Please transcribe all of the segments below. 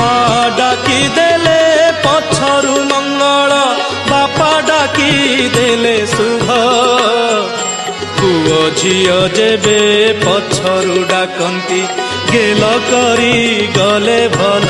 माँ डाकी देले पछरु मंगल बापा डाकी देले शुभ पुओ झियो जेबे पछरु डाकंती गेल करी गले भल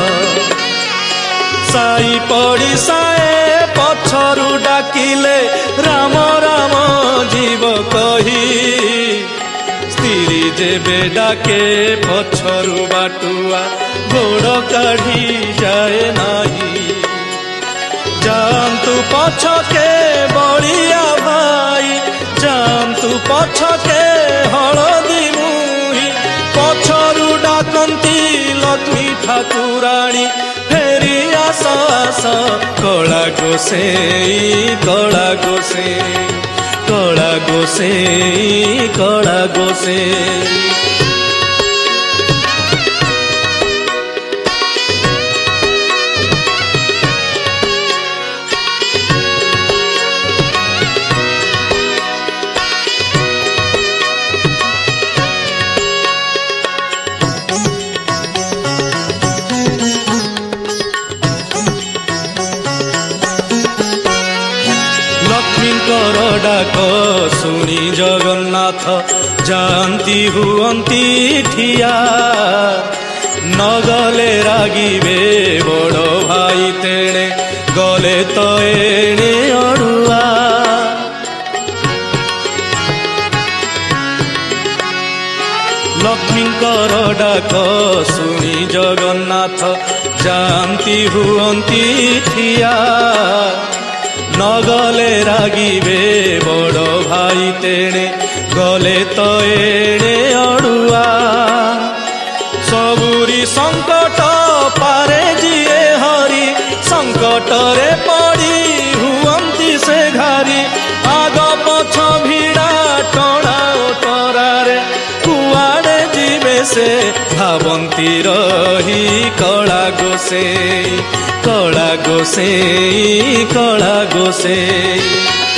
साई पड़िसाए पछरु डाकिले राम राम जीव कही स्त्री जेबे डाके पछरु बाटुआ गोड़ काढ़ी जाए नाही जान्तु पछके बड़िया भाई जान्तु पछके हलदी मुही पछरु डाकंती लक्ष्मी ठाकुराणी फेरी आस आस कला गोसेई कला गोसेई कला गोसेई कला गोसेई डाक शुणी जगन्नाथ जानती हुअंती ठिया नगले रागिबे बड़ भाई तेणे गले तो एणे अड़ुआ लक्ष्मींकर डाक शुणी जगन्नाथ जानती हुअंती ठिया नगले रागिबे बड़ भाई तेणे गले तो एणे अड़ुआ सबुरी संकट पारे जिए हरि संकट रे पड़ी हुअंती से घारी आग पछ भिड़ा टणा टरारे कुआड़े जीवे से भावंती रही कला गोसेई कला गोसेई कला गोसेई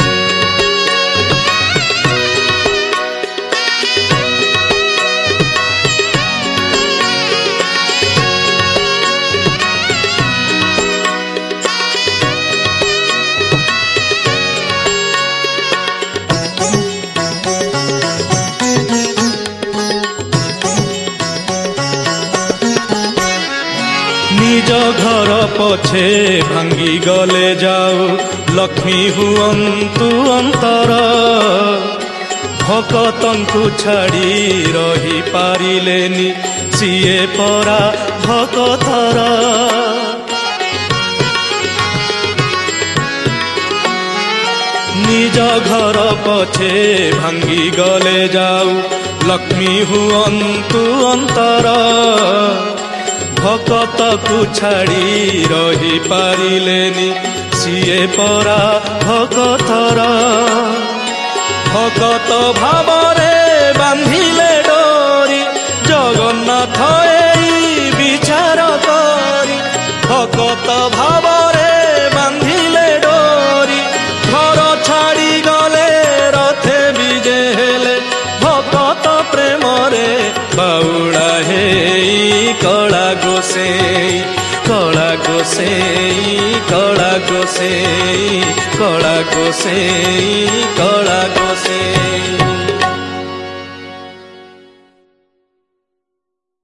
निज घर पछे भांगी गले जाऊ लक्ष्मी हुअंतु अंतर भकतंकु छाड़ी रही पारिलेनी सिए परा भकतर निज घर पछे भांगी गले जाऊ लक्ष्मी हुअंतु अंतर भकत को छाड़ी रही पारिलेनी सिए परा भकतर भकत भावरे बांधिले डोरी जगन्नाथ एई विचार करी भकत भावरे बांधिले डोरी घर छाड़ी गले रथे विजे हेले भकत प्रेमरे बाउड़ा हेई कला गोसेई कला गोसेई कला गोसेई कला गोसेई कला गोसेई।